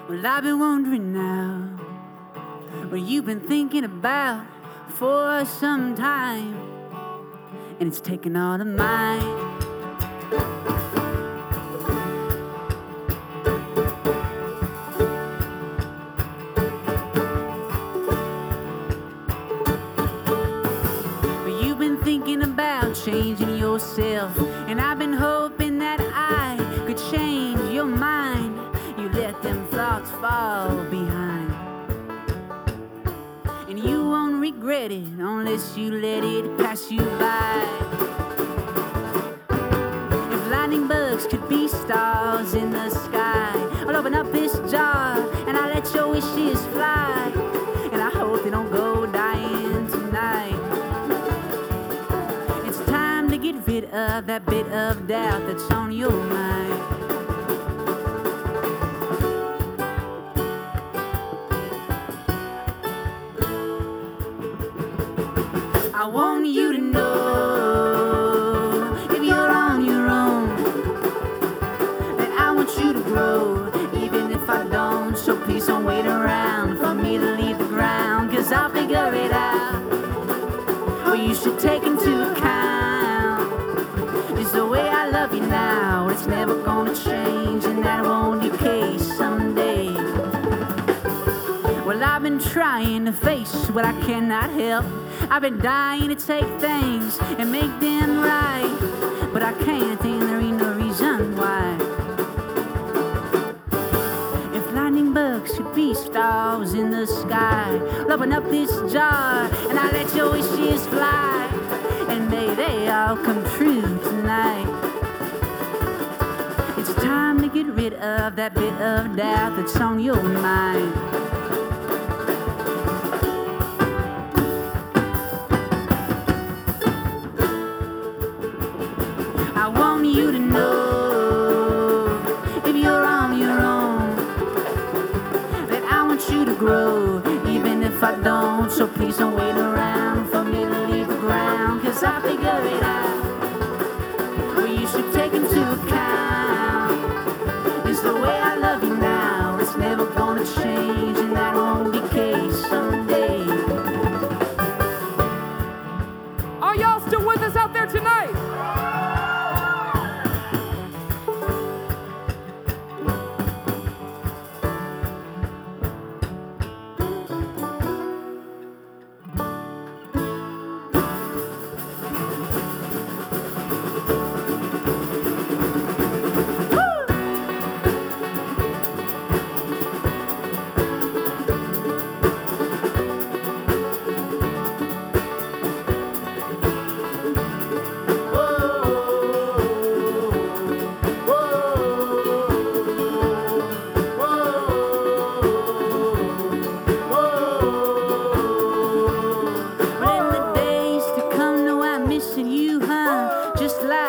Well, I've been wondering now what you've been thinking about for some time, and it's taken all of mine. But you've been thinking about changing yourself, and I've been hoping that I could change your mind. You let them thoughts fall behind, and you won't regret it unless you let it pass you by. If lightning bugs could be stars in the sky, I'll open up this jar and I'll let your wishes fly, and I hope they don't go dying tonight. It's time to get rid of that bit of doubt that's on your mind. I want you to know, if you're on your own, that I want you to grow, even if I don't. So please don't wait around for me to leave the ground, 'cause I'll figure it out. What you should take into account is the way I love you now. It's never gonna change, and that won't be the case someday. Well, I've been trying to face what I cannot help. I've been dying to take things and make them right, but I can't, and there ain't no reason why. If lightning bugs could be stars in the sky, I'll open up this jar and I'll let your wishes fly, and may they all come true tonight. It's time to get rid of that bit of doubt that's on your mind. I want you to know, if you're on your own, that I want you to grow, even if I don't. So please don't wait around for me to leave the ground, 'cause I'll figure it out. What you should take into account is the way I love you now. It's never gonna change, and that won't be the case someday. Are y'all still with us out there tonight? Well, in the days to come, no, I'm missing you, huh? Just like